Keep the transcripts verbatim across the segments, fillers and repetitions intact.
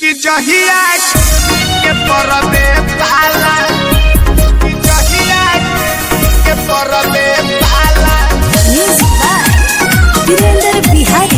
कि जहिया के परबे पाला कि जहिया के परबे पाला। Music by Virendra Bihari.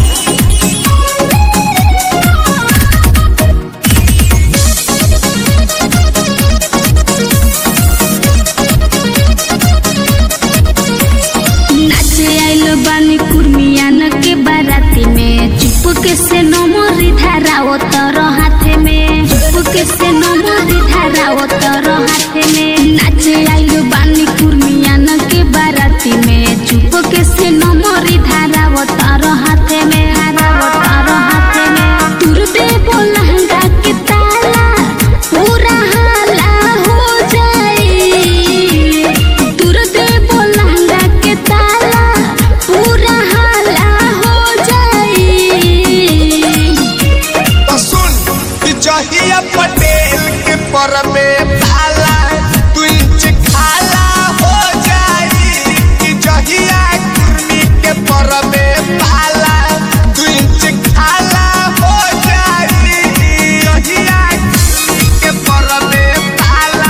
नाचे आइल बानी कुर्मियान के बाराती में, चुपके से नमरी धाराओ तर हाथे में, चुपके से नमरी धाराओ तर हाथे में। नाचे आइल बानी कुर्मियान के बाराती में, चुपके से नमरी धाराओ तर हाथे में, धाराओ तर हाथे में। तुर दे लहंगा के ताला पूरा हाला हो जाई, तुर दे लहंगा के ताला पूरा हाला हो जाई। तो सुन कि जहिया पटेल के परबे पाला तू इंच खाला हो जाई। कि जहिया कुर्मी के परबे पाला तू इंच खाला हो जाई। जहिया कुर्मी के परबे पाला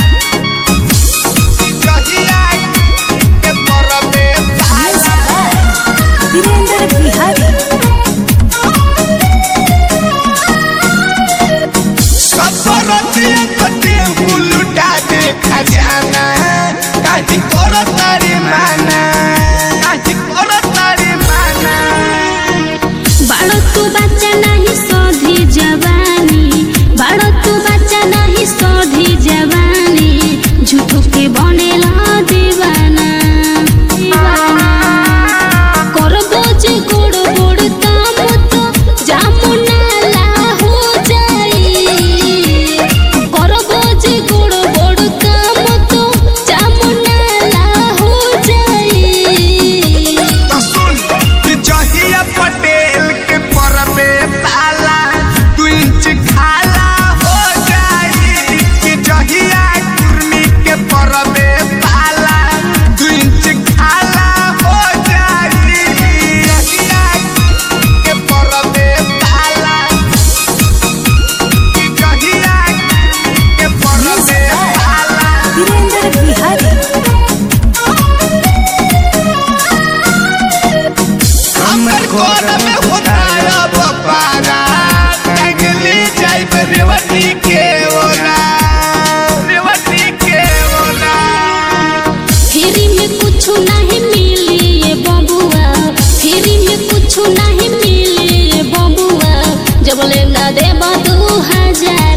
कि जहिया के परबे पाला। वीरेंद्र बिहारी। सफरतिया कटे उलटा दे खजाना, काटी कर तारी माना, काटी कर तारी माना। बाड़ो तू बच्चा नहीं सोधी जवानी, बाड़ो तू बच्चा नहीं सोधी जवानी, झूठो के बनेला दीवाना दीवाना। करबो जे गोड़ गोड़ काम तो जामुनाला हो जाई, करबो जे गोड़ गोड़ काम तो जामुनाला हो जाई। तो सुन कि जहिया पटेल के परबे पाला तू इंच खाला हो जाई। कि जहिया कुर्मी के परबे पाला तू इंच खाला हो जाई। जहिया के परबे पाला कि जहिया के परबे पाला। वीरेंद्र बिहारी। हमर घर में होता अब पारा, टंगली जाइब रेवती के ओरा, रेवती के ओरा। फ्री में कुछ नहीं मिली ये बबुआ, फ्री में कुछ नहीं मिली ये बबुआ, जब ले ना देबा दू हजार।